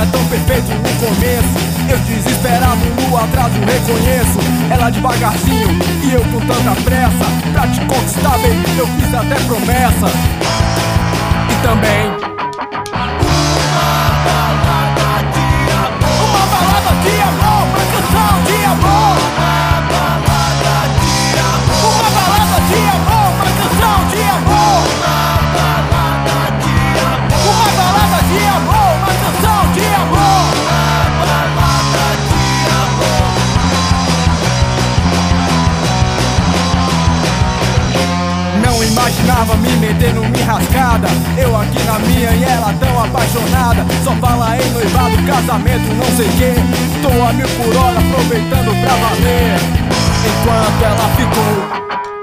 é tão perfeito no começo. Eu desesperado no atraso reconheço ela devagarzinho e eu com tanta pressa. Pra te conquistar, baby, eu fiz até promessa. E também uma balada de amor, uma canção de amor. Uma balada de amor, uma canção de amor. Uma balada de amor, uma canção de amor. Não imaginava me meter numa enrascada, eu aqui na minha e ela tão apaixonada. Só fala em noivado, casamento, não sei quê. Tô a 1000 por hora aproveitando pra valer, enquanto ela ficou.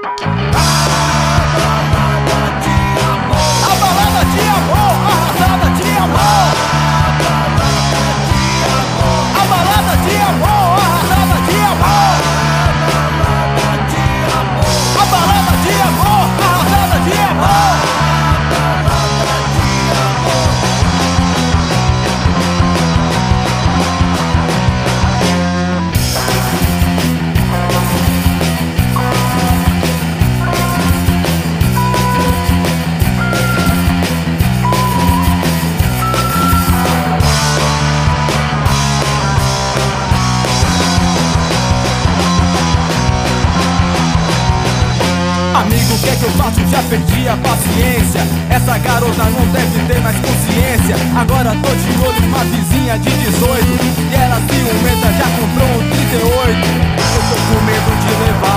A balada de amor, arrasada de amor. A balada de amor, arrasada de amor. A balada de amor, arrasada de amor. Amigo, o que é que eu faço? Já perdi a paciência. Essa garota não deve ter mais consciência. Agora tô de olho numa vizinha de 18 e ela ciumenta já comprou um 38. Eu tô com medo de levar